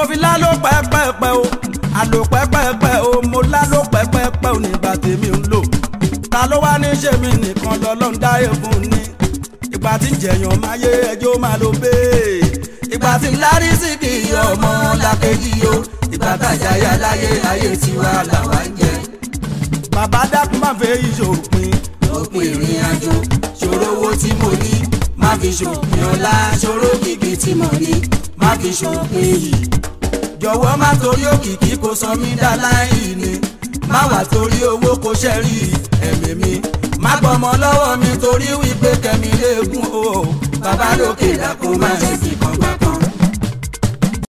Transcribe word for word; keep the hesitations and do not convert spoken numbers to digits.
fi lálò pẹ́pẹ́pẹ́ o àlò pẹ́pẹ́pẹ́ o mo lálò pẹ́pẹ́pẹ́ o nígbà tèmi ń lò ta ló wá ní ṣe mí nìkan lọ́lọ́run dáyé fún ni ìgbà tí ń jẹ̀yàn máa yé ẹjọ́ máa lo bẹ́ẹ̀ ìgbà tí ń lárí sí kì í ọmọ làkejì o ìgbà tàjà yá láyé ayé tiwa làwa ń jẹ. bàbá dákun máa fẹ́ ìṣòpin òpin ìrìn àjò ṣòro owó tí mo ní má fi ṣòpin ọlá ṣòro kìkì tí mo ní má fi ṣòpin yìí jọ̀wọ́ má torí òkìkí kò sọ mí dá láì ní má wà torí owó kò ṣẹ́rí ẹ̀mí mi má gbọ́mọ lọ́wọ́ mi torí wípé kẹ́mi léegun o bàbá lókè dákun má ṣe fi kàn gbà kan.